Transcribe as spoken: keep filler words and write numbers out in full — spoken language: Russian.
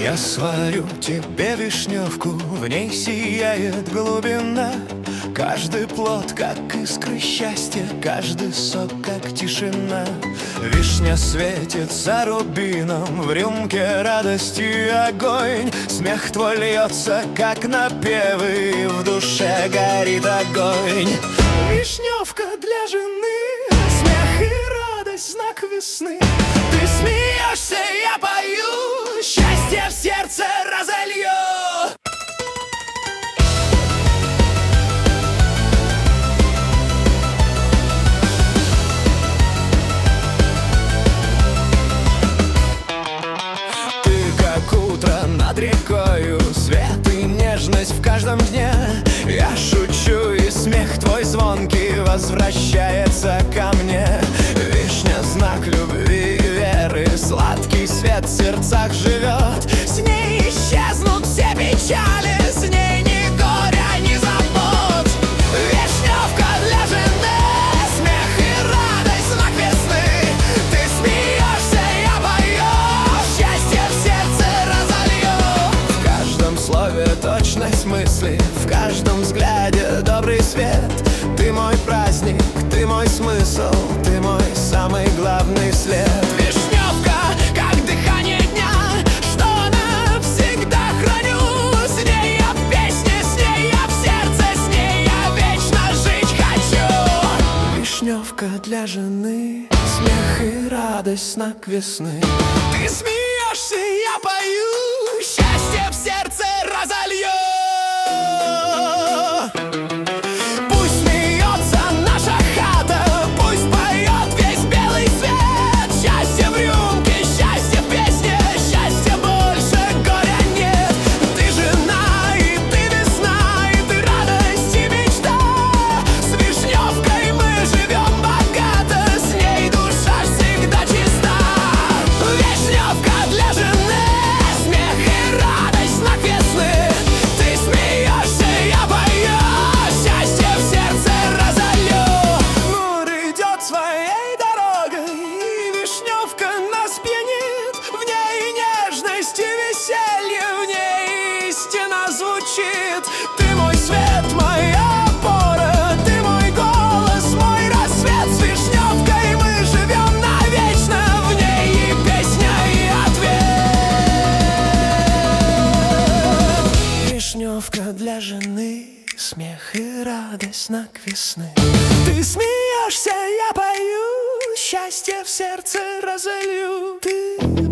Я сварю тебе вишневку, в ней сияет глубина. Каждый плод, как искры счастья, каждый сок, как тишина. Вишня светится рубином, в рюмке радости огонь. Смех твой льется, как напевы, и в душе горит огонь. Вишневка для жены, смех и радость, знак весны. Ты смеешься, я пою, счастье в сердце разолью. Над рекою свет и нежность в каждом дне. Я шучу, и смех твой звонкий возвращается ко мне. Вишня — знак любви и веры, сладкий свет в сердцах живет. С ней исчезнут все печали, с ней ни горя, ни забот. Вишневка для жены, смех и радость, знак весны. Ты смеешься, я пою, счастье в сердце слове точность мысли, в каждом взгляде добрый свет. Ты мой праздник, ты мой смысл, ты мой самый главный след. Вишневка, как дыхание дня, что навсегда храню. С ней я в песне, с ней я в сердце, с ней я вечно жить хочу. Вишневка для жены, смех и радость, знак весны. Ты смеешься, я пою, счастье в сердце разолью. Пусть смеется наша хата, пусть поет весь белый свет. Счастье в рюмке, счастье в песне, счастья больше горя нет. Ты жена, и ты весна, и ты радость и мечта. С вишневкой мы живем богато, с ней душа всегда чиста. Вишневка для жены, смех и радость, знак весны. Ты смеешься, я пою, счастье в сердце разолью. Мур идет своей дорогой, и вишневка нас пьянит. В ней нежность и веселье, в ней истина звучит. Ты мой свет, моя опора, ты мой голос, мой рассвет. С вишневкой мы живем навечно, в ней и песня, и ответ. Вишневка для жены, смех и радость, знак весны. Ты смеешься, я пою, счастье в сердце разолью. Ты